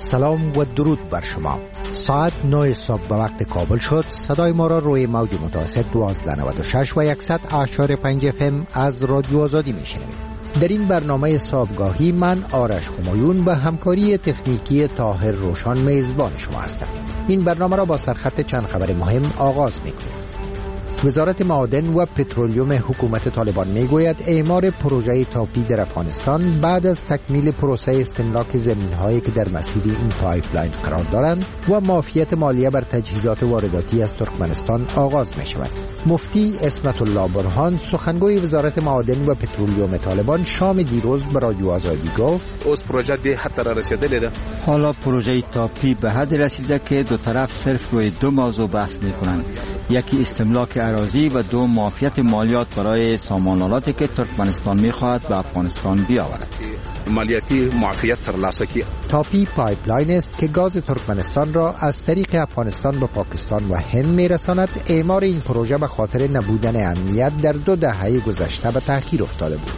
سلام و درود بر شما. ساعت 9 صبح به وقت کابل شد. صدای ما را روی موج متوسط 1296 و 100.5 FM از رادیو آزادی میشنوید. در این برنامه صبحگاهی من آرش همایون به همکاری تکنیکی طاهر روشان میزبان شما هستم. این برنامه را با سرخط چند خبر مهم آغاز میکنیم. وزارت معادن و پترولیوم حکومت طالبان میگوید اعمار پروژه تاپی در افغانستان بعد از تکمیل پروسه استملاک زمین‌هایی که در مسیر این پایپلاین قرار دارند و معافیت مالیه بر تجهیزات وارداتی از ترکمنستان آغاز می شود. مفتی اسمت الله برهان سخنگوی وزارت معادن و پترولیوم طالبان شام دیروز به رادیو آزادی گفت اوس پروژه به حد رسیدلی ده. حالا پروژه تاپی به حد رسیده که دو طرف صرف روی دو موضوع بحث می‌کنند. یکی استملاک اراضی و دو معافیت مالیات برای سامانالاتی که ترکمنستان می‌خواهد به افغانستان بیاورد. مالیاتی معافیت ترلاسه کی. تاپی پایپلاین است که گاز ترکمنستان را از طریق افغانستان به پاکستان و هند می‌رساند. اعمار این پروژه به خاطر نبودن امنیت در 2 دهه گذشته به تأخیر افتاده بود.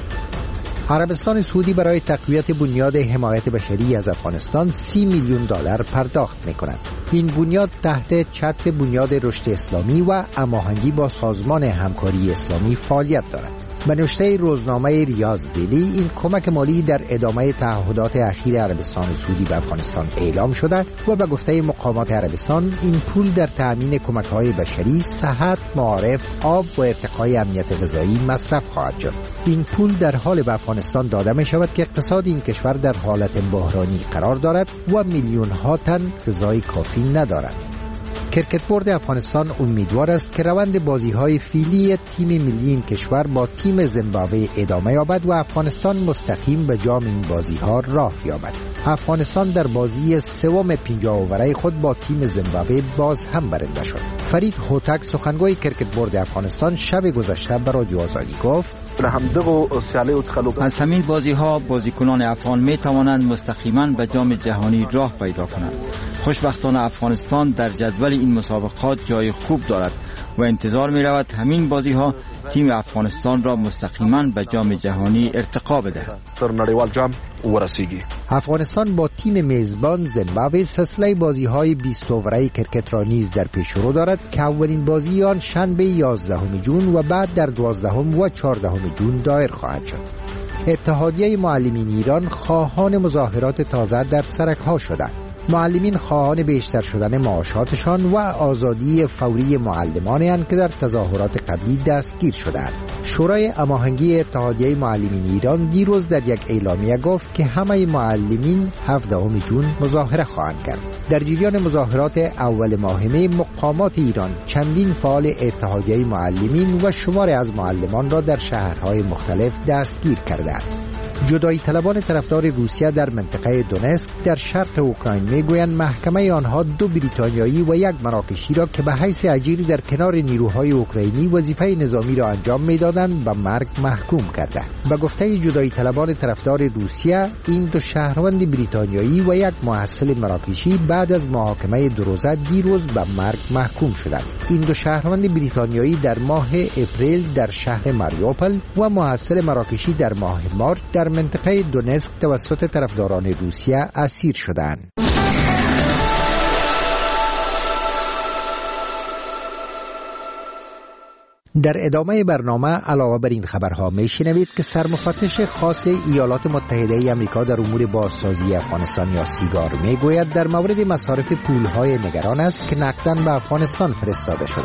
عربستان سعودی برای تقویت بنیاد حمایت بشری از افغانستان 30 میلیون دلار پرداخت می‌کند. این بنیاد تحت چتر بنیاد رشد اسلامی و هماهنگی با سازمان همکاری اسلامی فعالیت دارد. به نوشته روزنامه ریاض دیلی این کمک مالی در ادامه تعهدات اخیر عربستان سعودی به افغانستان اعلام شده و به گفته مقامات عربستان این پول در تأمین کمک‌های بشری، صحت، معارف، آب و ارتقای امنیت غذایی مصرف خواهد شد. این پول در حال به افغانستان داده می شود که اقتصاد این کشور در حالت بحرانی قرار دارد و میلیون ها تن غذای کافی ندارد. کرکت بورد افغانستان امیدوار است که روند بازی‌های فعلی تیم ملی این کشور با تیم زیمبابوه ادامه یابد و افغانستان مستقیم به جام این بازی‌ها راه یابد. افغانستان در بازی سوم 50 اووره خود با تیم زیمبابوه باز هم برنده شد. فرید هوتک سخنگوی کرکت بورد افغانستان شب گذشته به رادیو آزادی گفت از همین بازی‌ها بازیکنان افغان می‌توانند مستقیما به جام جهانی راه پیدا کنند. خوشبختانه افغانستان در جدول این مسابقات جای خوب دارد و انتظار می رود همین بازی ها تیم افغانستان را مستقیما به جام جهانی ارتقا بدهد. افغانستان با تیم میزبان زیمبابوه سلسله بازی های 20 اووره کرکت را نیز در پیش رو دارد که اولین بازی آن شنبه 11 جون و بعد در 12 و 14 جون دایر خواهد شد. اتحادیه معلمین ایران خواهان مظاهرات تازه در سرک‌ها شدند. معلمین خواهان بیشتر شدن معاشاتشان و آزادی فوری معلمانند که در تظاهرات قبلی دستگیر شدند. شورای هماهنگی اتحادیه معلمین ایران دیروز در یک اعلامیه گفت که همه معلمین 17 جون مظاهره خواهند کرد. در جریان مظاهرات اول ماه می مقامات ایران چندین فعال اتحادیه معلمین و شماری از معلمان را در شهرهای مختلف دستگیر کردند. جدایی طلبان طرفدار روسیه در منطقه دونسک در شرق اوکراین میگویند محکمه آنها 2 بریتانیایی و 1 مراکشی را که به حیث اجیر در کنار نیروهای اوکراینی وظیفه نظامی را انجام میدادند به مرگ محکوم کرده. به گفته جدایی طلبان طرفدار روسیه این 2 شهروند بریتانیایی و 1 محصل مراکشی بعد از محاکمه 2 روزه دیروز به مرگ محکوم شدند. این 2 شهروند بریتانیایی در ماه اپریل در شهر ماریوپل و محصل مراکشی در ماه مارچ در منطقه دونسک توسط طرفداران روسیه اسیر شدند. در ادامه برنامه علاوه بر این خبرها میشنوید که سرمفتش خاص ایالات متحده آمریکا در امور بازسازی افغانستان یا سیگار میگوید در مورد مصارف پولهای نگران است که نقداً به افغانستان فرستاده شده.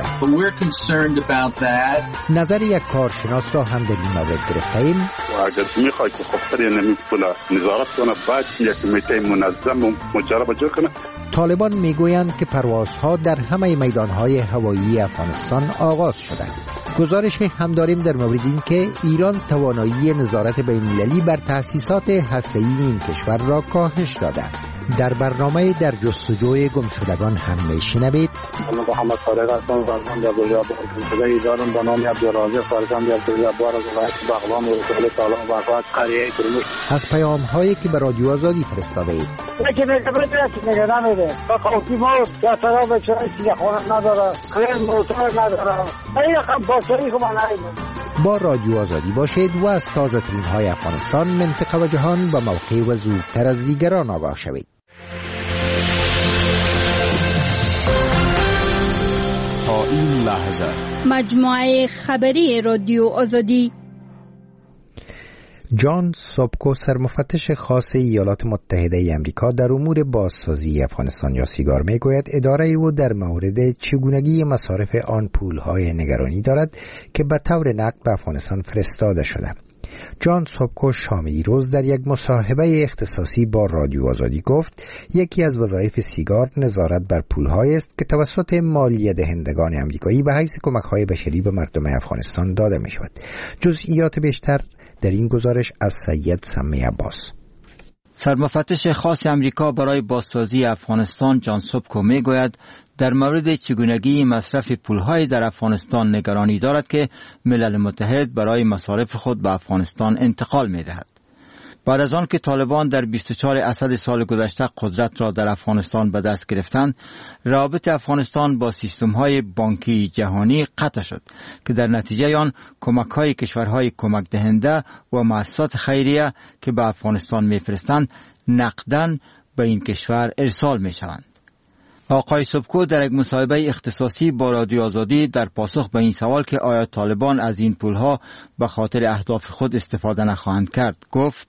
نظر یک کارشناس را هم در این مورد گرفتیم. و اگر میخواید که خبتر نمی پولا نظارت کنه باید یک کمیته منظم و مجرب جا کنه. طالبان میگویند که پروازها در همه میدانهای هوایی افغانستان آغاز شده. گزارش هم داریم در مورد این که ایران توانایی نظارت بین‌المللی بر تأسیسات هسته‌ای این کشور را کاهش داده. در برنامه در جستجوی گمشدگان هم میشنوید. محمد طارق هستم و من در بجاب کنشده دارم به نام عبدالرازق فرزند عبدالجبار از ولایت بغلان و رسول سالم و فرات قریه کرموش. از پیام هایی که به رادیو آزادی فرستاده اید. یکی نگران نمیده. خاکی موت که اطراف بچه‌ای که خونه نداره. خیلی موتور نداره. این خب باسری که من نمیده. با رادیو آزادی باشید و از تازه ترین های افغانستان، منطقه و جهان با موقع و زودتر از دیگران آگاه شوید. این لحظه مجموعه خبری رادیو آزادی. جان سوبکو، سرمفتش خاص ایالات متحده ای آمریکا در امور بازسازی افغانستان یا سیگار، میگوید اداره او در مورد چگونگی مصارف آن پولهای نگرانی دارد که به طور نقد به افغانستان فرستاده شده. جان سوبکو شام دیروز در یک مصاحبه اختصاصی با رادیو آزادی گفت یکی از وظایف سیگار نظارت بر پولهایی است که توسط مالیه دهندگان آمریکایی به حیث کمک‌های بشری به مردم افغانستان داده می‌شود. جزئیات بیشتر در این گزارش از سید سمی عباس. سرمفتش خاص امریکا برای بازسازی افغانستان جان سوبکو میگوید در مورد چگونگی مصرف پولهای در افغانستان نگرانی دارد که ملل متحد برای مصارف خود به افغانستان انتقال می‌دهد. بعد از آن که طالبان در 24 اسد سال گذشته قدرت را در افغانستان به دست گرفتند، روابط افغانستان با سیستم‌های بانکی جهانی قطع شد که در نتیجه آن کمک‌های کشورهای کمک دهنده و مؤسسات خیریه که به افغانستان می‌فرستند نقداً به این کشور ارسال می‌شوند. آقای سوبکو در یک مصاحبه اختصاصی با رادیو آزادی در پاسخ به این سوال که آیا طالبان از این پولها به خاطر اهداف خود استفاده نخواهند کرد گفت: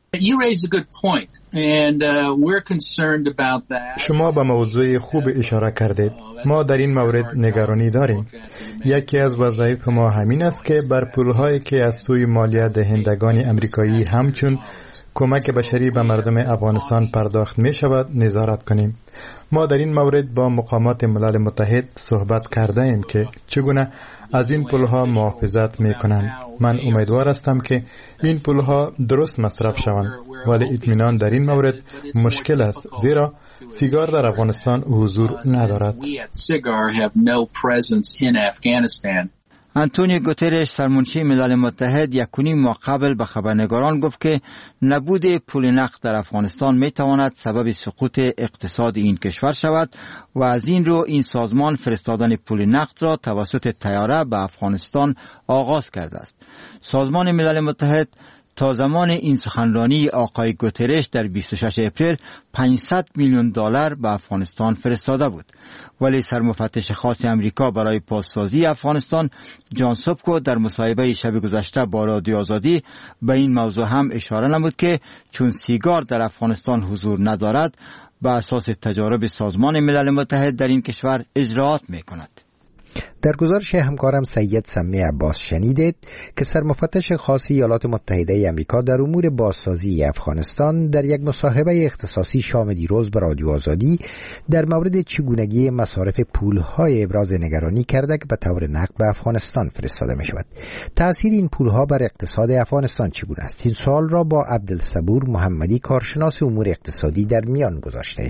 شما به موضوع خوب اشاره کردید. ما در این مورد نگرانی داریم. یکی از وظایف ما همین است که بر پولهایی که از سوی مالیه دهندگان آمریکایی همچون کمک بشری به مردم افغانستان پرداخت می شود نظارت کنیم. ما در این مورد با مقامات ملل متحد صحبت کرده ایم که چگونه از این پولها محافظت می کنند. من امیدوار هستم که این پولها درست مصرف شوند، ولی اطمینان در این مورد مشکل است، زیرا سیگار در افغانستان حضور ندارد. آنتونیو گوترش سرمنشی ملل متحد 1.5 ماه قبل به خبرنگاران گفت که نبود پول نقد در افغانستان می تواند سبب سقوط اقتصاد این کشور شود و از این رو این سازمان فرستادن پول نقد را توسط طیاره به افغانستان آغاز کرده است. سازمان ملل متحد تا زمان این سخنرانی آقای گوترش در 26 اپریل $500 میلیون به افغانستان فرستاده بود. ولی سرمفتش خاص امریکا برای بازسازی افغانستان جان سوبکو در مصاحبه شب گذشته با رادیو آزادی به این موضوع هم اشاره نمود که چون سیگار در افغانستان حضور ندارد، به اساس تجارب سازمان ملل متحد در این کشور اجراات می‌کند. در گزارش همکارم سید سمی عباس شنیدید که سرمفتش خاص ایالات متحده ای آمریکا در امور بازسازی افغانستان در یک مصاحبه اختصاصی شام دیروز به رادیو آزادی در مورد چگونگی مصارف پولهای ابراز نگرانی کرده که به طور نقد به افغانستان فرستاده می شود. تأثیر این پولها بر اقتصاد افغانستان چگونه است؟ این سوال را با عبدالصبور محمدی، کارشناس امور اقتصادی، در میان گذاشتیم.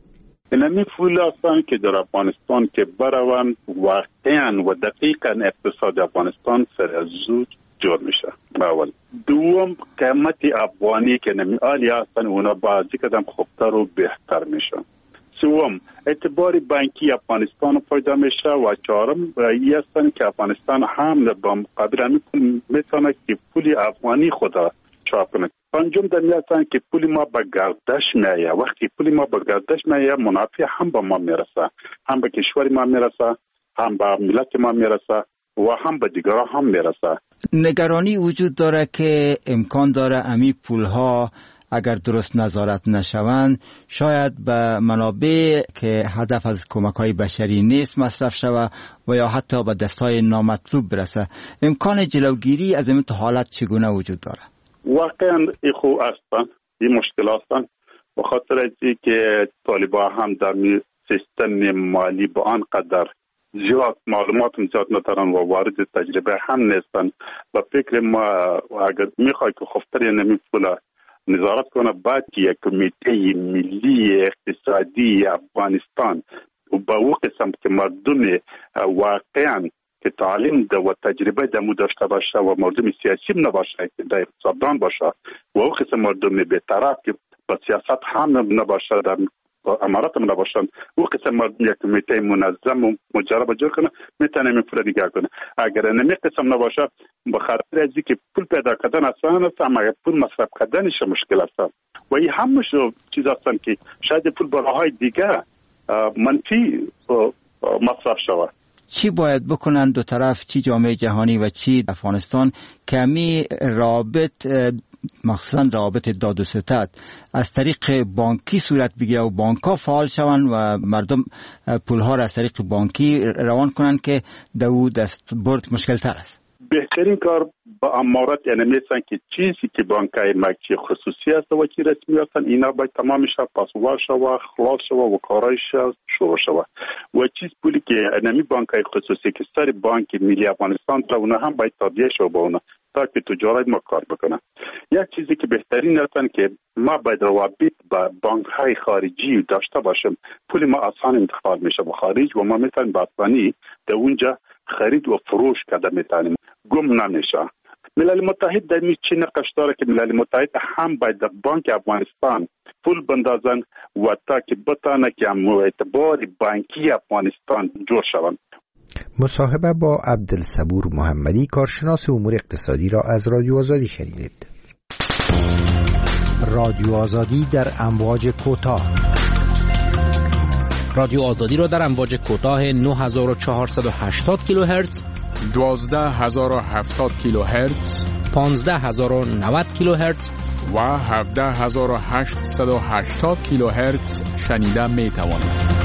اینمی پول هستند که در افغانستان که بروند واقعا و دقیقا اقتصاد افغانستان سر از زود جور میشه. اول دوم قیمت افغانی که نمی عالی هستند اونا بازی کدام خوبتر و بهتر میشه. سوم اعتبار بانکی افغانستان پیدا میشه و چهارم این هستند که افغانستان هم با مقابل میتونه که پول افغانی خدا چاپ کنه. پنجم در میاد که پول ما به گردش میایه. وقتی پول ما به گردش میایه منافع هم به ما میرسه، هم به کشور ما میرسه، هم به ملت ما میرسه و هم به دیگران هم میرسه. نگرانی وجود داره که امکان داره امی پولها اگر درست نظارت نشوند شاید به منابع که هدف از کمک‌های بشری نیست مصرف شود و یا حتی به دستای نامطلوب برسه. امکان جلوگیری از این حالت چگونه وجود داره؟ واقعا این خوب هستن، این مشکل هستن به خاطر اینکه که طالبان هم در سیستم مالی با آنقدر زیاد معلومات زیاد ندارن و وارد تجربه هم نیستن. و فکر ما اگر میخوای که خفتر نمی پولا نظارت کنه باید که یک کمیته ملی اقتصادی افغانستان و با او قسم که مردم واقعا که تعلیم ده و تجربه دمو داشته باشه و مردم سیاسی نباشه که در اقتصاددان باشه و او قسم مردم بی‌طرف که با سیاست هم نباشه در امارات هم نباشن، او قسم مردم یک کمیته منظم و مجرب جور کنه میتونه این پول دیگر کنه. اگر نمی قسم نباشه به خاطر از اینکه پول پیدا کردن آسان است اما پول مصرف کردنش مشکل است و این همش چیز هستن که شاید پول به راههای دیگه منفی مصرف شود. چی باید بکنن دو طرف، چی جامعه جهانی و چی افغانستان، کمی رابط مخصوصا روابط داد و ستد از طریق بانکی صورت بگیره و بانک‌ها فعال شوند و مردم پولها را از طریق بانکی روان کنند که دو دست برد مشکل تر است. بهترین کار با امارات یعنی مثلا که چیزی که بانک‌های ملکی خصوصی است و که رسمی هستند اینا باید تمامش پاسوار شود، خلاص شود و کارایش شروع شود و چیز پولی که انمی بانک‌های خصوصی که سر بانک ملی افغانستان تا اونها هم باید تابع شود با اونها تا که تجارت ما کار بکنن. یک چیزی که بهترین است که ما باید روابط با بانک‌های خارجی داشته باشیم، پول ما آسان انتقال میشه به خارج و ما میتونیم با آسانی در اونجا خرید و فروش کرده میتونیم، گم نمیشه. ملل متحد در چی نقش داره که ملل متحد هم باید در بانک افغانستان پول بندازن و تا که بتانه که اعتبار بانکی افغانستان جور شوند. مصاحبه با عبدالصبور محمدی، کارشناس امور اقتصادی را از رادیو آزادی شنیدید. رادیو آزادی در امواج کوتاه. رادیو آزادی را در امواج کوتاه 9480 کیلوهرتز، 12070 کیلوهرتز، 15090 کیلوهرتز و 17880 کیلوهرتز شنیده می توانید.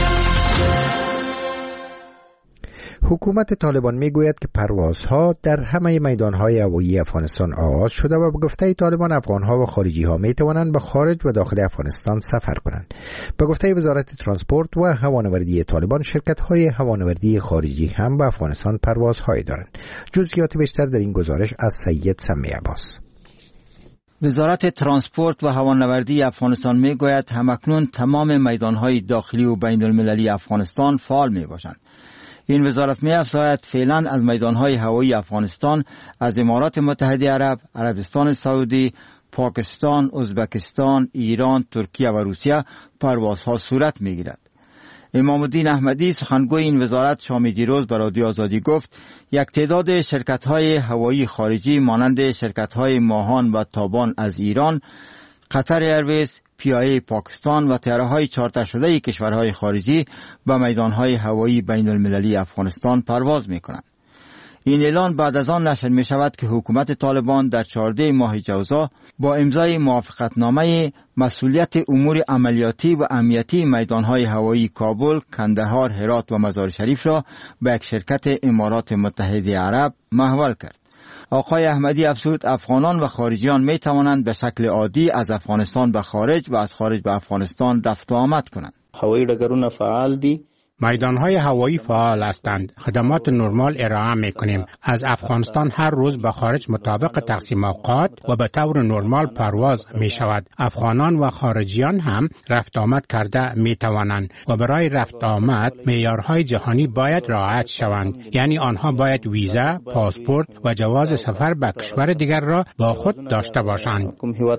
حکومت طالبان میگوید که پروازها در همه میدانهای هوایی افغانستان آغاز شده و به گفته طالبان افغانها و خارجیها میتوانند به خارج و داخل افغانستان سفر کنند. به گفته وزارت ترانسپورت و هوانوردی طالبان، شرکت‌های هوانوردی خارجی هم به افغانستان پروازهایی دارند. جزئیات بیشتر در این گزارش از سید سمی عباس. وزارت ترانسپورت و هوانوردی افغانستان میگوید همکنون تمام میدانهای داخلی و بین المللی افغانستان فعال می باشند. این وزارت می افزاید فعلا از میدانهای هوایی افغانستان از امارات متحده عرب، عربستان سعودی، پاکستان، ازبکستان، ایران، ترکیه و روسیه پروازها صورت می گیرد. امام الدین احمدی سخنگوی این وزارت شام دیروز به رادیو آزادی گفت یک تعداد شرکت‌های هوایی خارجی مانند شرکت‌های ماهان و تابان از ایران، قطر ایرویز، پی‌آی پاکستان و طیاره‌های چارتر شده کشورهای خارجی به میدانهای هوایی بین المللی افغانستان پرواز می‌کنند. این اعلان بعد از آن نشر می شود که حکومت طالبان در 14 ماه جوزا با امضای موافقتنامه مسئولیت امور عملیاتی و امنیتی میدانهای هوایی کابل، کندهار، هرات و مزار شریف را به یک شرکت امارات متحده عرب محول کرد. آقای احمدی افزود افغانان و خارجیان می توانند به شکل عادی از افغانستان به خارج و از خارج به افغانستان رفت و آمد کنند. هوایی ډګرونه فعال دي. میدانهای هوایی فعال هستند. خدمات نرمال ارائه میکنیم. از افغانستان هر روز به خارج مطابق تقسیم اوقات و به طور نرمال پرواز می شود. افغانان و خارجیان هم رفت آمد کرده می توانند و برای رفت آمد معیارهای جهانی باید رعایت شوند. یعنی آنها باید ویزا، پاسپورت و جواز سفر به کشور دیگر را با خود داشته باشند.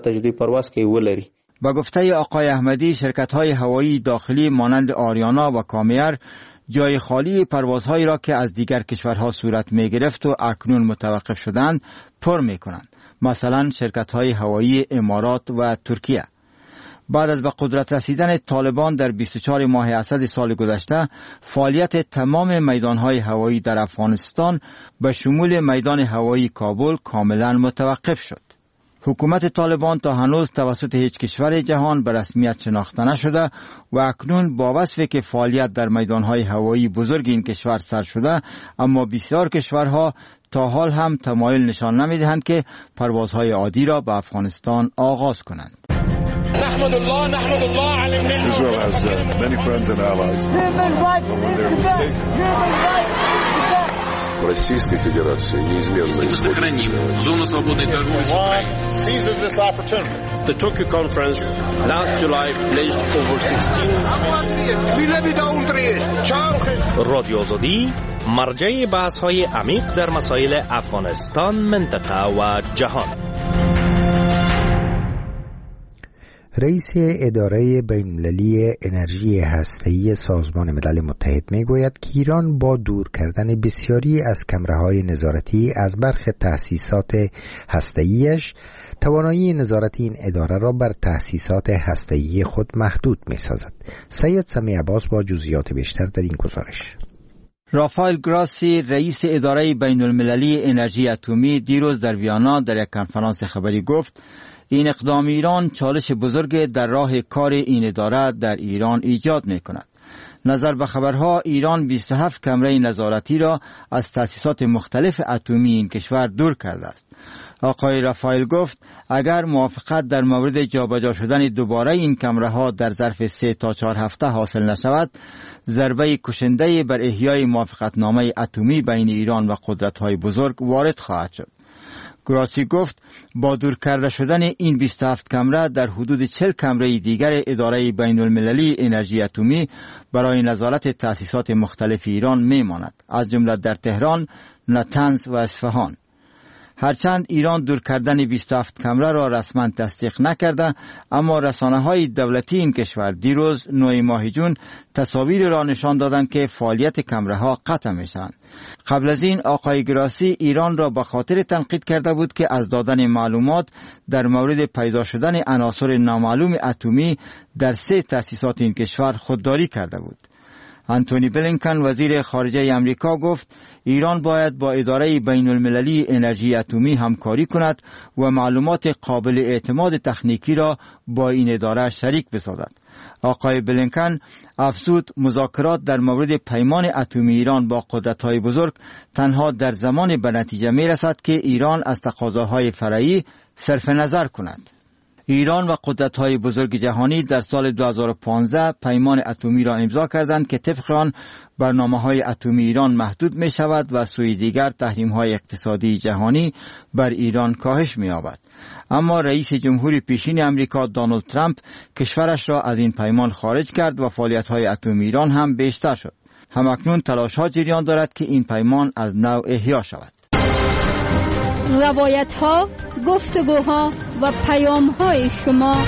با گفته آقای احمدی، شرکت‌های هوایی داخلی مانند آریانا و کامیر جای خالی پروازهایی را که از دیگر کشورها صورت می‌گرفت و اکنون متوقف شدند پر می‌کنند. مثلا شرکت‌های هوایی امارات و ترکیه. بعد از به قدرت رسیدن طالبان در 24 ماه اسد سال گذشته، فعالیت تمام میدانهای هوایی در افغانستان به شمول میدان هوایی کابل کاملا متوقف شد. حکومت طالبان تا هنوز توسط هیچ کشور جهان به رسمیت شناخته نشده و اکنون با وصفی که فعالیت در میدانهای هوایی بزرگ این کشور سر شده، اما بسیار کشورها تا حال هم تمایل نشان نمیدهند که پروازهای عادی را به افغانستان آغاز کنند. نحمد الله على النعمة. Israel has many friends and allies. But when they're mistaken. Российской Федерации неизменно сохраним зону свободной торговли с Украиной. Seizes this opportunity. The Tokyo conference last July pledged over 16. رادیو آزادی مرجع بحث‌های عمیق در مسائل افغانستان، منطقه و جهان. رئیس اداره بین‌المللی انرژی هسته‌ای سازمان ملل متحد میگوید که ایران با دور کردن بسیاری از کمره‌های نظارتی از برخی تأسیسات هسته‌ایش توانایی نظارت این اداره را بر تأسیسات هسته‌ای خود محدود می‌سازد. سید سمی عباس با جزئیات بیشتر در این گزارش. رافائل گراسی رئیس اداره بین المللی انرژی اتمی دیروز در ویانا در یک کنفرانس خبری گفت این اقدام ایران چالش بزرگ در راه کار این اداره در ایران ایجاد می کند. نظر به خبرها ایران 27 کمره نظارتی را از تأسیسات مختلف اتمی این کشور دور کرده است. آقای رافائل گفت اگر موافقت در مورد جابجا شدن دوباره این کمره ها در ظرف 3 تا 4 هفته حاصل نشود، ضربه کشنده بر احیای موافقتنامه اتمی بین ایران و قدرت‌های بزرگ وارد خواهد شد. گراسی گفت با دور کرده شدن این 27 کمره در حدود 40 کمره دیگر اداره بین المللی انرژی اتمی برای نظارت تأسیسات مختلف ایران میماند، از جمله در تهران، نطنز و اصفهان. هرچند ایران دور کردن 27 کمره را رسما تصدیق نکرده، اما رسانه‌های دولتی این کشور دیروز 9 ماه جون تصاویر را نشان دادند که فعالیت کمره ها قطع میشوند. قبل از این آقای گراسی ایران را به خاطر تنقید کرده بود که از دادن معلومات در مورد پیدا شدن عناصر نامعلوم اتمی در 3 تأسیسات این کشور خودداری کرده بود. آنتونی بلینکن وزیر خارجه امریکا گفت ایران باید با اداره بین المللی انرژی اتمی همکاری کند و معلومات قابل اعتماد تکنیکی را با این اداره شریک بسازد. آقای بلینکن افزود مذاکرات در مورد پیمان اتمی ایران با قدرت‌های بزرگ تنها در زمان به نتیجه می‌رسد که ایران از تقاضاهای فرعی صرف نظر کند. ایران و قدرت‌های بزرگ جهانی در سال 2015 پیمان اتمی را امضا کردند که طبق آن برنامه‌های اتمی ایران محدود می‌شود و سوی دیگر تحریم‌های اقتصادی جهانی بر ایران کاهش می‌یابد. اما رئیس جمهور پیشین امریکا دونالد ترامپ کشورش را از این پیمان خارج کرد و فعالیت‌های اتمی ایران هم بیشتر شد. همکنون تلاش‌ها جریان دارد که این پیمان از نو احیا شود. روایت‌ها، گفتگوها و پیام‌های شما.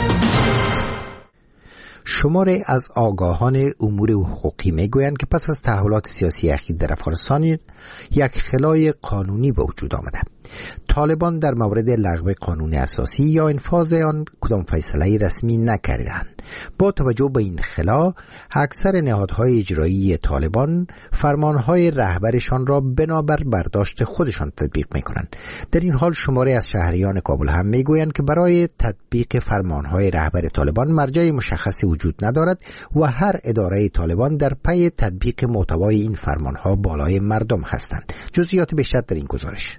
شماره از آگاهان امور حقوقی میگویند که پس از تحولات سیاسی اخیر در افغانستان یک خلای قانونی به وجود آمده. طالبان در مورد لغو قانون اساسی یا انفاذ آن کدام فیصله رسمی نکردند. با توجه به این خلا، اکثر نهادهای اجرایی طالبان فرمانهای رهبرشان را بنابر برداشت خودشان تطبیق میکنند. در این حال شماره از شهریان کابل هم میگویند که برای تطبیق فرمانهای رهبر طالبان مرجع مشخصی وجود ندارد و هر اداره طالبان در پی تطبیق محتوای این فرمانها بالای مردم هستند. جزئیات بیشتر در این گزارش.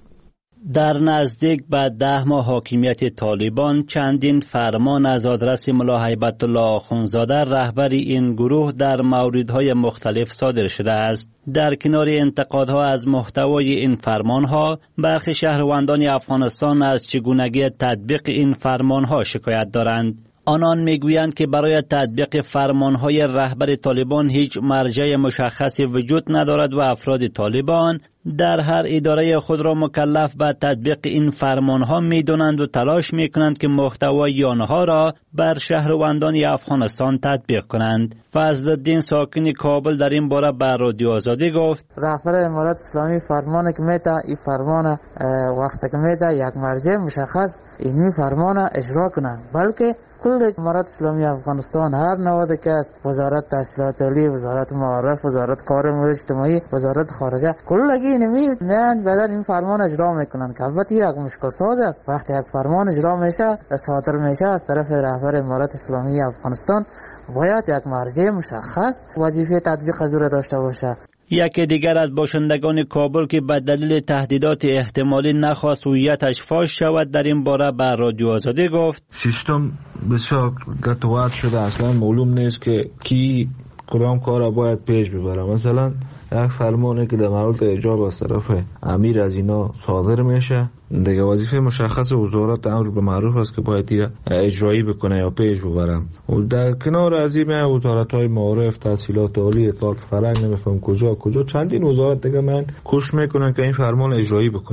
در نزدیک به 10 ماه حاکمیت طالبان چندین فرمان از آدرس ملا هیبت الله آخوندزاده رهبر این گروه در موردهای مختلف صادر شده است. در کنار انتقادها از محتوای این فرمانها، برخی شهروندان افغانستان از چگونگی تطبیق این فرمانها شکایت دارند. آنان میگویند که برای تطبیق فرمانهای رهبر طالبان هیچ مرجع مشخصی وجود ندارد و افراد طالبان در هر اداره خود را مکلف به تطبیق این فرمانها میدانند و تلاش میکنند که محتوای آنها را بر شهروندان افغانستان تطبیق کنند. فضل‌الدین ساکن کابل در این باره به رادیو آزادی گفت رهبر امارات اسلامی فرمانی که میده این فرمان وقتی که میده یک مرجع مشخص این فرمان اجرا کنند، بلکه کل امارات اسلامی افغانستان هر نهادی که است، وزارت تحصیلات عالی، وزارت معارف، وزارت کار امور اجتماعی، وزارت خارجه، کلگی میان بدن این فرمان اجرا میکنن که البته یک مشکل ساز است. وقتی یک فرمان اجرا میشه صادر میشه از طرف رهبر امارات اسلامی افغانستان، باید یک مرجع مشخص وظیفه تطبیق از او داشته باشه. یکی دیگر از باشندگان کابل که به دلیل تهدیدات احتمالی نخواست هویتش فاش شود در این باره به رادیو آزادی گفت سیستم بسیار قطعات شده، اصلا معلوم نیست که کی کدام کار را باید پیش ببره. مثلا یک فرمانی که در مورد اجاب از طرف امیر از اینا صادر میشه، دیگه وظیفه مشخص وزارت امر به معروف است که باید اجرایی بکنه یا پیش ببرم. و در کنار از این وزارت‌های معارف، تحصیلات عالی، اطلاعات فرهنگ، نمیفهم کجا چندین وزارت دیگه من کوشش میکنن که این فرمان اجرایی بکنن.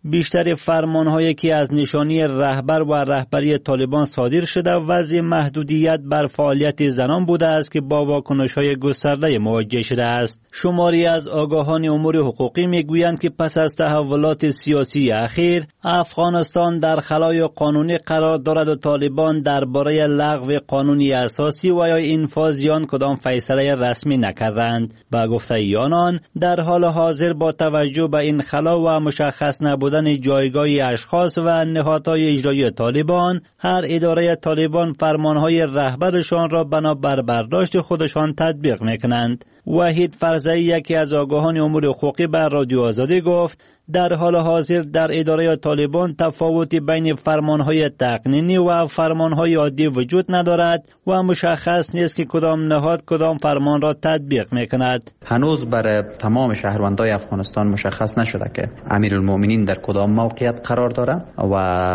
بیشتر فرمان‌هایی که از نشانی رهبر و رهبری طالبان صادر شده وضع محدودیت بر فعالیت زنان بوده است که با واکنش‌های گسترده مواجه شده است. شماری از آگاهان امور حقوقی میگویند که پس از تحولات سیاسی اخیر افغانستان در خلای قانونی قرار دارد و طالبان درباره لغو قانونی اساسی و یا انفاذ آن کدام فیصله رسمی نکردند. با گفته آنان در حال حاضر با توجه به این خلا و مشخص نبودن جایگاه اشخاص و نهادهای اجرایی طالبان، هر اداره طالبان فرمانهای رهبرشان را بنابر برداشت خودشان تطبیق میکنند. وحید فرزئی یکی از آگاهان امور حقوقی بر رادیو آزادی گفت در حال حاضر در اداره طالبان تفاوتی بین فرمانهای تقنینی و فرمانهای عادی وجود ندارد و مشخص نیست که کدام نهاد کدام فرمان را تطبیق میکند. هنوز برای تمام شهروندان افغانستان مشخص نشده که امیرالمؤمنین در کدام موقعیت قرار داره و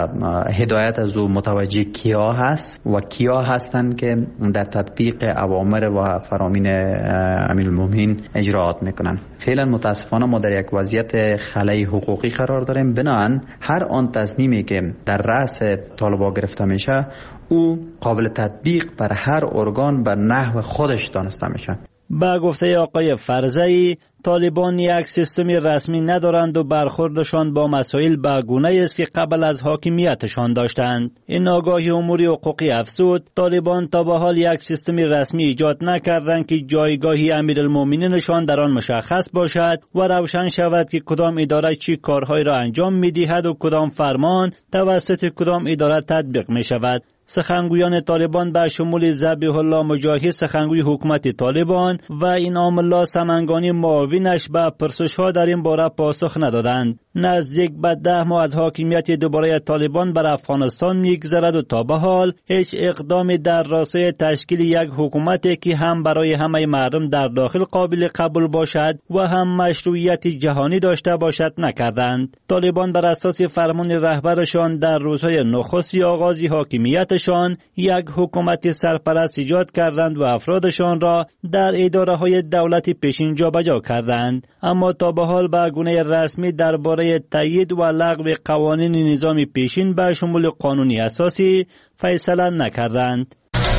هدایت از او متوجه کیا هست و کیا هستند که در تطبیق اوامر و فرامین امیرالمؤمنین اجراات میکنن. فعلا متاسفانه ما در یک وضعیت خلای حقوقی قرار داریم. بنابراین هر آن تصمیمی که در رأس طالبان گرفته میشه او قابل تطبیق بر هر ارگان بر نحو خودش دانسته میشه. با گفته آقای فرزئی طالبان یک سیستمی رسمی ندارند و برخوردشان با مسائل به گونه‌ای است که قبل از حاکمیتشان داشتند. این آگاهی امور حقوقی افزود طالبان تا به حال یک سیستمی رسمی ایجاد نکردند که جایگاهی امیرالمؤمنینشان در آن مشخص باشد و روشن شود که کدام اداره چی کارهایی را انجام می‌دهد و کدام فرمان توسط کدام اداره تطبیق می‌شود. سخنگویان طالبان به شمول ذبیح الله مجاهد سخنگوی حکومت طالبان و انعام الله سمنگانی معاونش به پرسش‌ها در این باره پاسخ ندادند. نزدیک به 10 ماه از حاکمیت دوباره طالبان بر افغانستان می‌گذرد و تا به حال هیچ اقدامی در راستای تشکیل یک حکومتی که هم برای همه مردم در داخل قابل قبول باشد و هم مشروعیت جهانی داشته باشد نکردند. طالبان بر اساس فرمان رهبرشان در روزهای نخست آغاز حاکمیتشان یک حکومت سرپرست ایجاد کردند و افرادشان را در اداره‌های دولتی پیشین جابجا کردند، اما تا به حال به گونه رسمی درباره تایید و لغو قوانین نظام پیشین به شمول قانونی اساسی فیصله نکردند.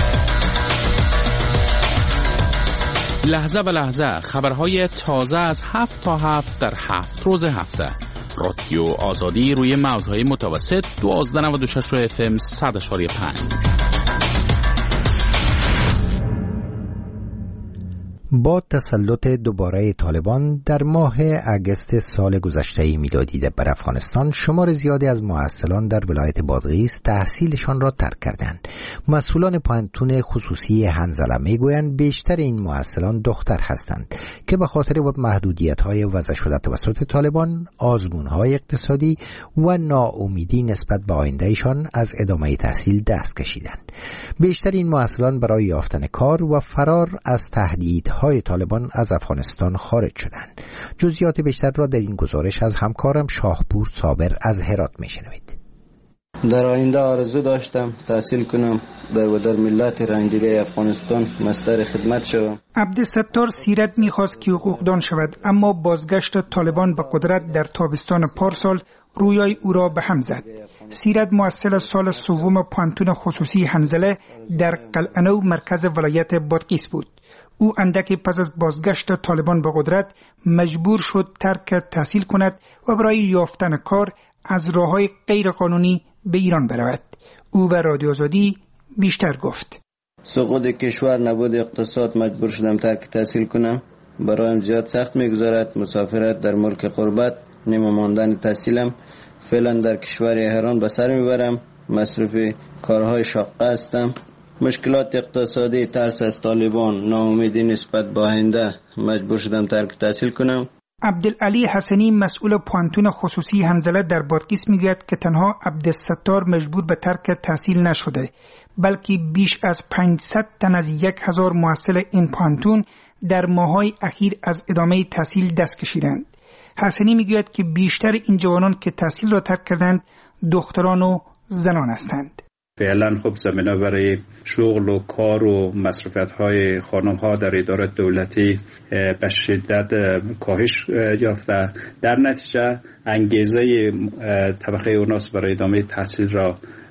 لحظه به لحظه خبرهای تازه از 7 تا 7 در 7 روز هفته. رادیو آزادی روی موجهای متوسط 1296 FM 100.5. با تسلط دوباره طالبان در ماه اگست سال گذشته میلادی بر افغانستان شمار زیادی از محصلان در ولایت بادغیس تحصیلشان را ترک کردند. مسئولان پانتون خصوصی هنزله میگویند بیشتر این محصلان دختر هستند که به خاطر محدودیت‌های وضع شده توسط طالبان، آزمون‌های اقتصادی و ناامیدی نسبت به آیندهشان از ادامه تحصیل دست کشیدند. بیشتر این محصلان برای یافتن کار و فرار از تهدیدهای طالبان از افغانستان خارج شدند. جزئیات بیشتر را در این گزارش از همکارم شاهپور صابر از هرات میشنوید. در آینده آرزو داشتم تحصیل کنم در ملت رنگیده افغانستان مستر خدمت شوم. عبدالستار سیرت میخواست که حقوقدان شود، اما بازگشت طالبان به قدرت در تابستان پارسال رویای او را به هم زد. سیرت محصل سال سوم پانتون خصوصی هنزله در قلعه‌نو مرکز ولایت بادغیس بود. او اندکی پس از بازگشت طالبان به قدرت مجبور شد ترک تحصیل کند و برای یافتن کار از راه‌های غیر قانونی به ایران برود. او به رادیو آزادی بیشتر گفت. سقوط کشور، نبود اقتصاد، مجبور شدم ترک تحصیل کنم. برایم زیاد سخت میگذارد مسافرت در ملک غربت، نیمه ماندن تحصیلم. فعلا در کشور ایران به سر میبرم، مصروف کارهای شاقه هستم. مشکلات اقتصادی، ترس از طالبان، ناامیدی نسبت به آینده، مجبور شدم ترک تحصیل کنم. عبدالعلی حسنی مسئول پانتون خصوصی هنزله در بادغیس میگوید که تنها عبدالستار مجبور به ترک تحصیل نشده، بلکه بیش از 500 تن از 1000 محصل این پانتون در ماه‌های اخیر از ادامه تحصیل دست کشیدند. حسنی میگوید که بیشتر این جوانان که تحصیل را ترک کردند دختران و زنان هستند. فعلا خب زمینه برای شغل و کار و مصروفیت‌های خانم‌ها در ادارات دولتی به شدت کاهش یافته. در نتیجه انگیزه طبقه اوناس برای ادامه تحصیل را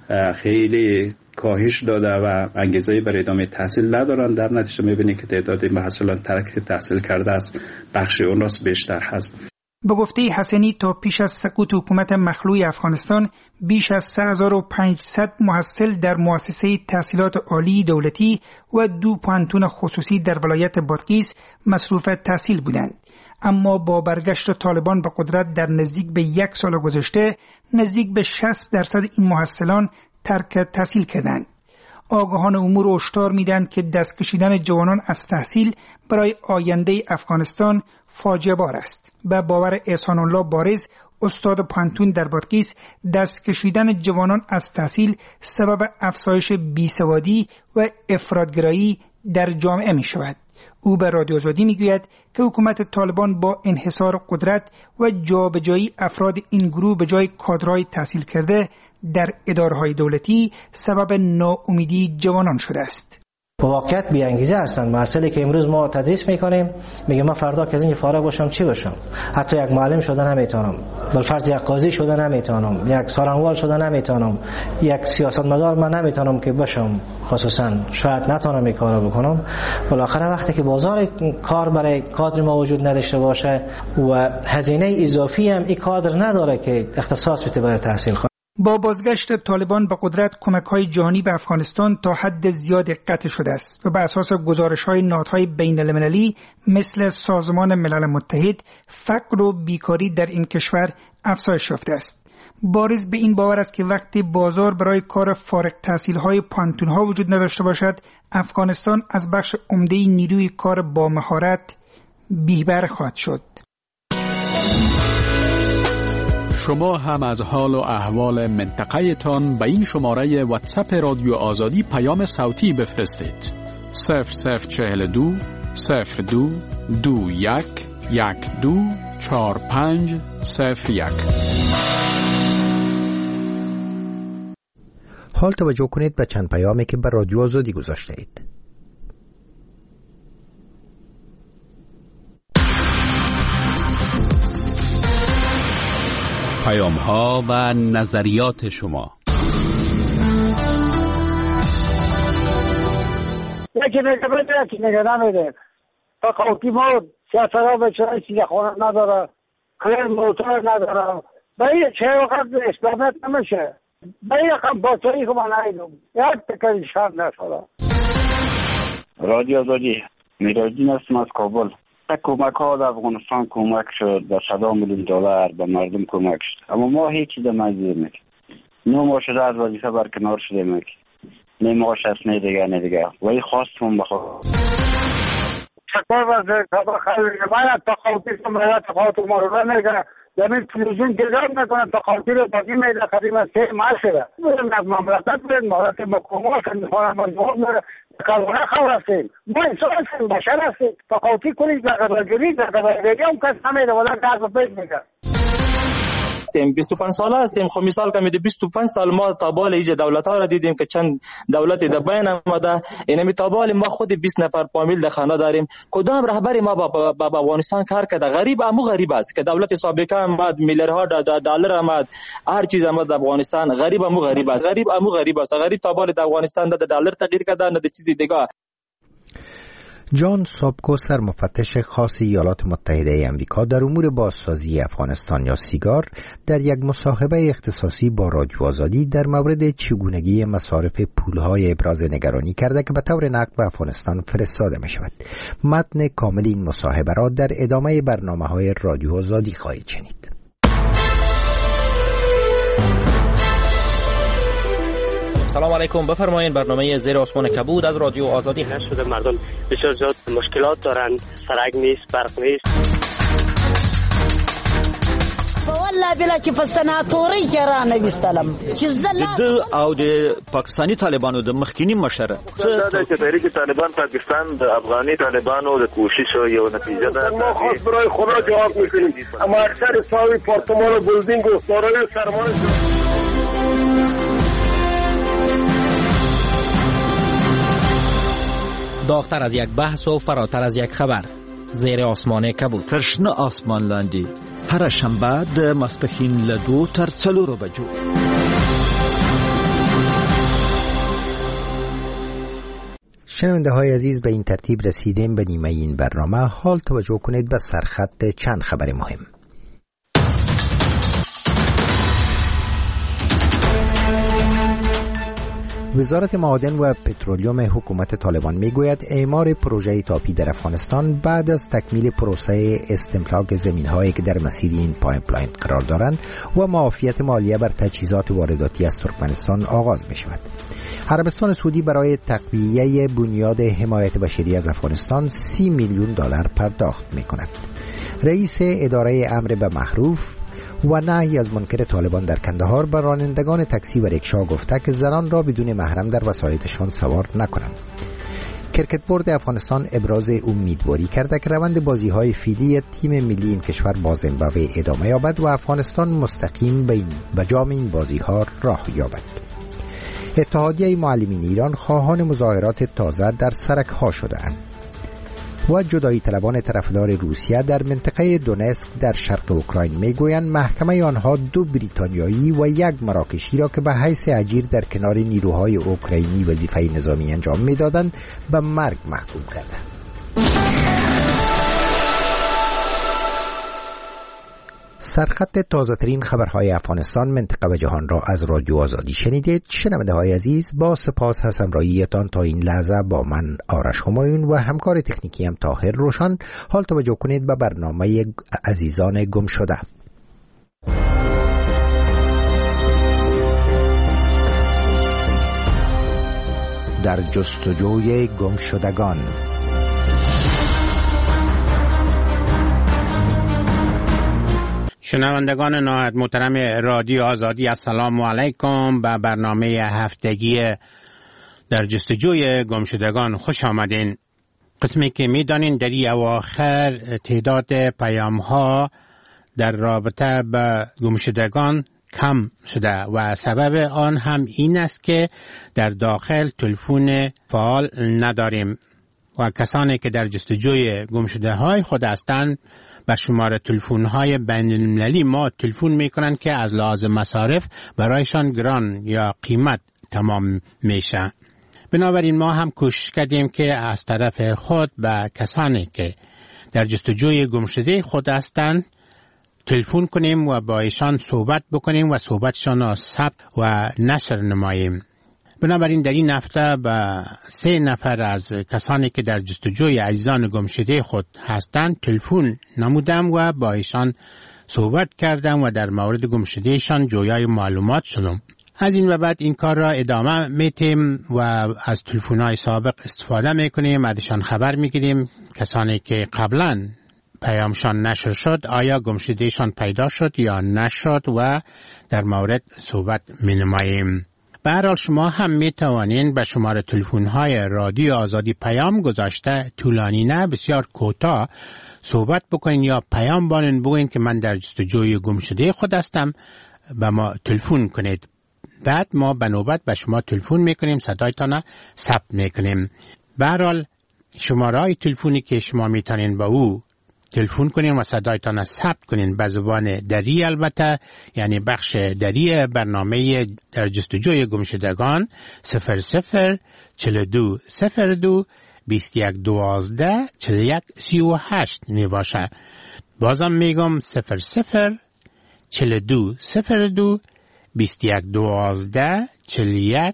خیلی کاهش داده و انگیزه برای ادامه تحصیل ندارند. در نتیجه می‌بینید که تعداد محصلان ترک تحصیل کرده است بخش اوناس بیشتر هست. به گفته حسنی تا پیش از سقوط حکومت مخلوع افغانستان بیش از 3500 محصل در مؤسسه تحصیلات عالی دولتی و 2 پانتون خصوصی در ولایت بادغیس مصروف تحصیل بودند. اما با برگشت طالبان به قدرت در نزدیک به 1 سال گذشته نزدیک به 60% این محصلان ترک تحصیل کردند. آگاهان امور هشدار میدهند که دست کشیدن جوانان از تحصیل برای آینده افغانستان فاجعه بار است. به باور احسان الله بارز استاد پانتون در بادغیس دست کشیدن جوانان از تحصیل سبب افزایش بیسوادی و افراطگرایی در جامعه می شود. او به رادیو آزادی می گوید که حکومت طالبان با انحصار قدرت و جابجایی افراد این گروه به جای کادرهای تحصیل کرده در اداره‌های دولتی سبب ناامیدی جوانان شده است. واقعیت بی انگیزه هستند. مسئله که امروز ما تدریس میکنیم میگه من فردا که از این فارغ باشم چی باشم؟ حتی یک معلم شده نمیتونم، بالفرض یک قاضی شده نمیتونم، یک سارنوال شده نمیتونم، یک سیاستمدار من نمیتونم که باشم. خصوصا شاید نتونم این کارو بکنم. بالاخره وقتی که بازار کار برای کادر ما وجود نداشته باشه و هزینه اضافی هم این کادر نداره که اختصاص بده برای تحصیل کنه. با بازگشت طالبان به قدرت کمک‌های جهانی به افغانستان تا حد زیاد قطع شده است و بر اساس گزارش‌های نهادهای بین‌المللی مثل سازمان ملل متحد فقر و بیکاری در این کشور افزایش یافته است. بارز به این باور است که وقتی بازار برای کار فارغ التحصیل‌های پانتون‌ها وجود نداشته باشد، افغانستان از بخش عمده نیروی کار با مهارت بی‌بهره خواهد شد. شما هم از حال و احوال منطقه تان به این شماره واتساپ رادیو آزادی پیام صوتی بفرستید. 0042 02 21 12 4501. حال توجه کنید به چند پیامی که به رادیو آزادی گذاشته اید. پیام ها و نظریات شما. یکی نمیده تا خوکی ما سیاست‌ها به چرای سیده خانه نداره، کلیر موتور نداره، به این چه وقت اسلامت نمیشه، به این رقم باطری که من نایدم یک تکر شان نشده. رادیو آزادی میراجین هستم از کابل. کمک ها در افغانستان کمک شد، به $100 میلیون به مردم کمک شد، اما ما هیچ چیز مزید نکردیم. 9 ماه شده از وظیفه برکنار شدیم، نه معاش است نه دیگه و این خواستم بخواه شکر وزیر خیلی باید تقاطی کنم تقاطی مرور نگه زمین تلویزیون گذار نکنم تقاطی رو باقی میده قدیم از 3 ماه شده بریم از مملکت بریم مالت مکومه کنیم مجموع میره کلونه خور هستیم ما انسان هستیم بشر هستیم تقاطی کنید در قبرگیری در قبرگیری هم کس نمیده ولی کار به پیش میده 25 ساله هستیم. خب مثال که میده 25 سال ما تابال ایجا دولت ها را دیدیم که چند دولت در بین آمده. اینمی تابال ما خود 20 نفر فامیل در خانه داریم. کدام رهبری ما با افغانستان کار کرده؟ غریب است که دولت سابقه آمد میلیاردها دلار آمد هر چیز آمد افغانستان. غریب است. غریب تابال در افغانستان در دلار تغییر کرده نه چیزی دیگه. جان سابکو سرمفتش خاص ایالات متحده امریکا در امور بازسازی افغانستان یا سیگار در یک مصاحبه اختصاصی با رادیو آزادی در مورد چگونگی مصارف پولهای ابراز نگرانی کرده که به طور نقد به افغانستان فرستاده می شود. متن کامل این مصاحبه را در ادامه برنامه‌های رادیو آزادی خواهید شنید. سلام علیکم، بفرمایید. برنامه زیر آسمان کبود از رادیو آزادی هست. شده مردم بسیار زیاد مشکلات دارن، سرک نیست، برق نیست. والله بلا چې په سناتوري کې را نه وستلم چې د او د پاکستانی طالبانو د مخکینی مشر دا چې تحریک طالبان پاکستان د افغاني طالبانو د کوشش یو نتیجه ده. ما خاص برای خدا جواب میکنیم، اما اکثر ساوی پارتمان و بلدینگ و دارای سرمایه داغتر از یک بحث و فراتر از یک خبر. زیر آسمان کبود. ترشنه آسمان لاندی. هر شنبه د ماسپښین له 2 تر 4 بجو. شنونده های عزیز، به این ترتیب رسیدیم به نیمه این برنامه. حال توجه کنید به سرخط چند خبر مهم. وزارت معادن و پترولیوم حکومت طالبان میگوید اعمار پروژه تاپی در افغانستان بعد از تکمیل پروسه استملاک زمین‌هایی که در مسیر این پایپلاین قرار دارند و معافیت مالیه بر تجهیزات وارداتی از ترکمنستان آغاز می شود. عربستان سعودی برای تقویه بنیاد حمایت بشری از افغانستان 30 میلیون دلار پرداخت می کند. رئیس اداره امر به معروف و نهی از منکر طالبان در کندهار به رانندگان تاکسی و رکشا گفته که زنان را بدون محرم در وسایطشان سوار نکنند. کرکت بورد افغانستان ابراز امیدواری کرده که روند بازی‌های فیلی تیم ملی این کشور با زیمبابوه ادامه یابد و افغانستان مستقیم به جام این بازی‌ها راه یابد. اتحادیه معلمین ایران خواهان مظاهرات تازه در سرک‌ها شده‌اند. و جدایی طلبان طرفدار روسیه در منطقه دونسک در شرق اوکراین میگویند محکمه آنها 2 بریتانیایی و 1 مراکشی را که به حیث اجیر در کنار نیروهای اوکراینی وظیفه نظامی انجام میدادند به مرگ محکوم کرده. سرخط تازه ترین خبرهای افغانستان، منطقه و جهان را از رادیو آزادی شنیدید. شنونده های عزیز، با سپاس از همراهیتان تا این لحظه با من آرش همایون و همکار تکنیکی هم طاهر روشن. حال توجه کنید به برنامه عزیزان گم شده. در جستجوی گم شدگان. شنوندگان نهایت محترم رادیو آزادی، السلام علیکم. به برنامه هفتگی در جستجوی گمشدگان خوش آمدین. قسمی که میدانین در این اواخر تعداد پیام ها در رابطه به گمشدگان کم شده و سبب آن هم این است که در داخل تلفن فعال نداریم و کسانی که در جستجوی گمشده های خود هستند به شماره تلفن‌های بین‌المللی ما تلفن می‌کنند که از لحاظ مصارف برایشان گران یا قیمت تمام میشه. بنابراین ما هم کوشش کردیم که از طرف خود به کسانی که در جستجوی گمشده خود هستند تلفن کنیم و با ایشان صحبت بکنیم و صحبتشان را ثبت و نشر نماییم. بنابراین در این هفته به 3 نفر از کسانی که در جستجوی عزیزان گمشده خود هستند تلفن نمودم و با ایشان صحبت کردم و در مورد گمشدهشان جویای معلومات شدم. از این و بعد این کار را ادامه میتیم و از تلفن‌های سابق استفاده میکنیم، ازشان خبر میگیریم. کسانی که قبلا پیامشان نشر شد آیا گمشدهشان پیدا شد یا نشد و در مورد صحبت مینماییم. به هر حال شما هم می توانین به شماره تلفن‌های رادیو آزادی پیام گذاشته، طولانی نه، بسیار کوتاه صحبت بکنین یا پیام بانین بگوین که من در جستجوی گمشده خود هستم، به ما تلفن کنید. بعد ما به نوبت به شما تلفن میکنیم، صدایتان ثبت میکنیم. به هر حال شماره تلفنی که شما میتونین به او تلفن کنین و صدایتان ثبت کنین به زبان دری، البته یعنی بخش دری برنامه در جستجوی گمشدگان 00 42 02 21 12 41 38 می باشه. بازم میگم 00 42 02 21 12 41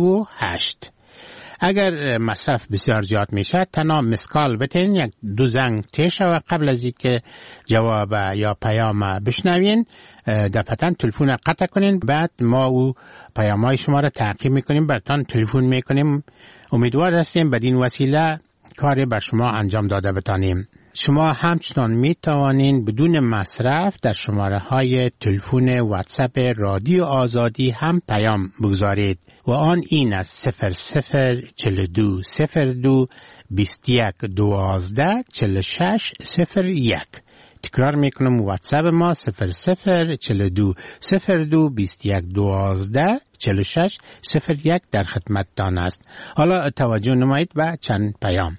38. اگر مصرف بسیار زیاد میشه تنها مسکال بتین، 1-2 زنگ تیشه و قبل از اینکه جواب یا پیام بشنوین دفعتاً تلفن قطع کنین. بعد ما او پیام‌های شما را تعقیب میکنیم، براتون تلفن میکنیم. امیدوار هستیم بدین وسیله کاری بر شما انجام داده بتانیم. شما همچنان می توانین بدون مصرف در شماره های تلفن واتساپ رادیو آزادی هم پیام بگذارید و آن این است 00 42 02 21 12 46 01. تکرار میکنم واتساپ ما 0042 02 21 12 46 01 در خدمتتان است. حالا توجه نمایید به چند پیام.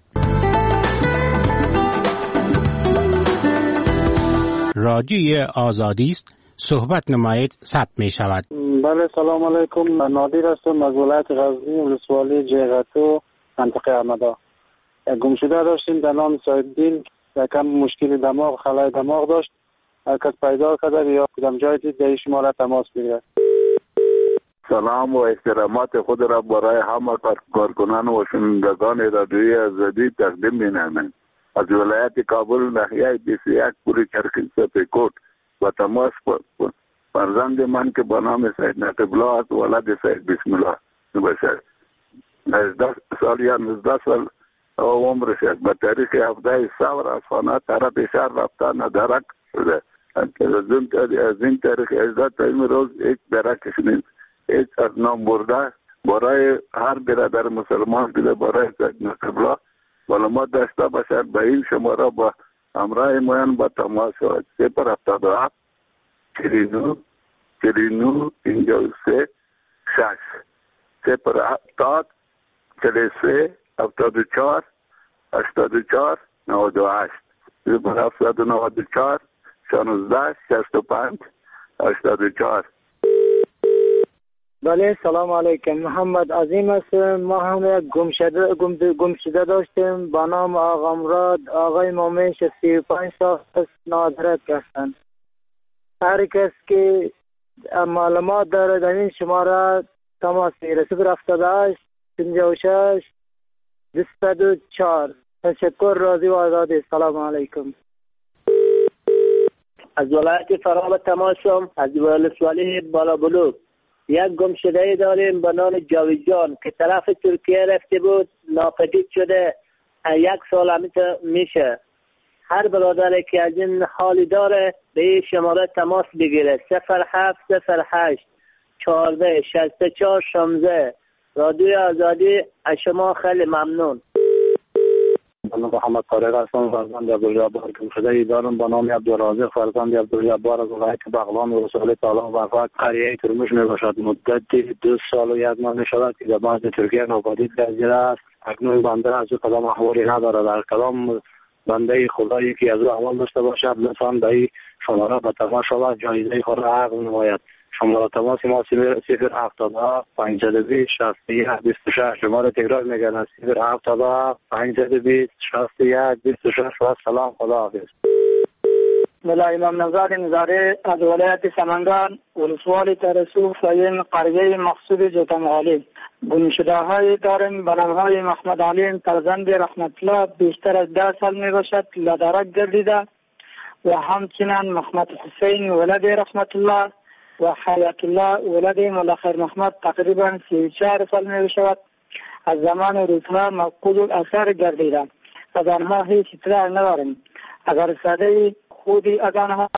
رادیوی آزادی است، صحبت نمایید، ثبت می شود. بله سلام علیکم، نادر هستم از ولایت غزنی، ولسوالی جیغتو، منطقه احمدا. گمشده داشتیم در نام سایدین، یکم مشکل دماغ، خلای دماغ داشت. هر کس پیدا کرده یا کدام جای دید در شما را تماس بگیرد. سلام و احترامات خود را برای همه کارکنان و شنوندگان رادیوی آزادی تقدیم می‌نمایم. از ولایت کابل ناحیه 21 پوری چرخی سپیکوٹ و تماس فرزند من که به نام سید نقیب الله است، ولد سید بسم الله باشد. 19 سال یا 19 سال عمرش است. به تاریخ 17 سال از خانه طرف شهر رفته ندرک شده. از این تاریخ 18 تا این روز هیچ درکش نیست. هیچ از نام برده برای هر برادر مسلمان دیده برای سید نقیب الله معلومات داشته باشد. به این شماره با همراه مویان با تماس شود. 077 49 49 53 6 070 43 74 84 98 074 16 65 84. بله سلام علیکم، محمد عظیم هستم. ما هم یک گمشده داشتیم با نام آقا مراد. آقای مومن 35 سال است، نادرک هستند. هر کس که معلومات داره در این شماره تماس بگیره. 078 56 204. تشکر، راضی و آزادی. سلام علیکم. از ولایت فراب تماس شدم، از ولسوالی بالا بلوک. یک گمشده داریم به نام جاویدجان که طرف ترکیه رفته بود، ناپدید شده. 1 سال میشه. هر برادری که از این حالی داره به این شماره تماس بگیره. 0708 14 64 16. رادیوی آزادی از شما خیلی ممنون. من محمد طارق هستم، فرزند عبدالجبار گمشده دارم به نام عبدالرازق، فرزند عبدالجبار از ولایت بغلان و رسول تعالی وفات. قریه ترمش می باشد. مدت 2 سال و 1 ماه می شود که در بعد ترکیه ناپدید گردیده است. اکنون بنده از او کدام احوالی ندارد. در کدام بنده خدایی که از او احوال داشته باشد لطفاً به این شماره به تماس شود، جایزه خود را عقد نماید. شماره تماس ما 070 520 61 26. شماره تکرار میگن 070 520 61 26. و سلام، خدا حافظ. ملا امام نزار نزاره از ولایت سمنگان، ولسوالی ترسوف و این قریه مقصود جتمالی. گمشده های داریم به نام های محمد علیم فرزند رحمت الله، بیشتر از 10 سال می باشد، لدرک گردیده. و همچنین محمد حسین ولد رحمت الله و حیات الله ولد ملخر محمد تقریبا 34 سال می باشد. از زمان روزها مفقود الاثر گردیده. از آنها هیچ اطلاع نداریم. اگر ساده خودی از آنها